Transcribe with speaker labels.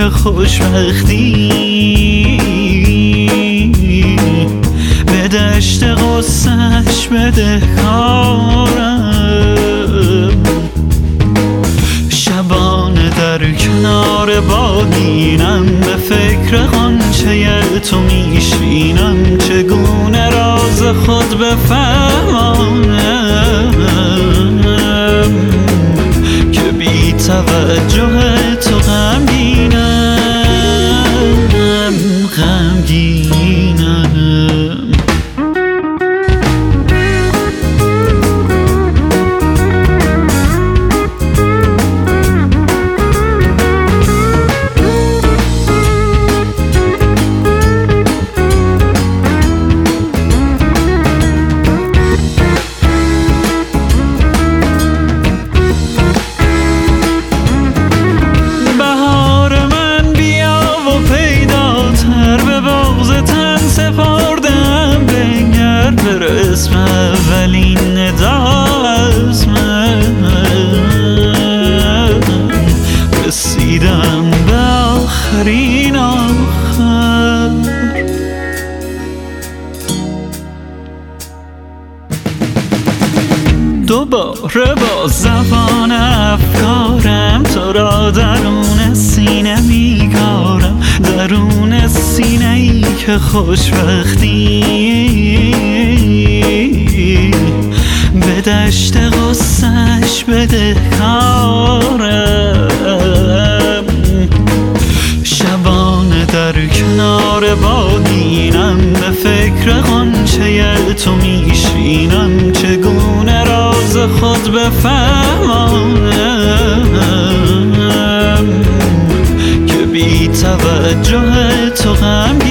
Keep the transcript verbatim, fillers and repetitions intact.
Speaker 1: که خوشبختی به دشت غصه‌اش بده کارم. شبانه در کنار بادینم به فکر غنچه تو میشینم، چگونه راز خود بفهمانم که بی توجه تو غمگینم غمگینم. اسم اولین ندا از من رسیدم به آخرین آخر. دوباره با زبان افکارم تو را درون سینه میگارم، درون سینه ای که خوشبختی به دشت غصه‌اش بده کارم. شبانه در کنار بادینم به فکر غنچه تو میشینم، چگونه راز خود بفهمانم که بی توجه تو غم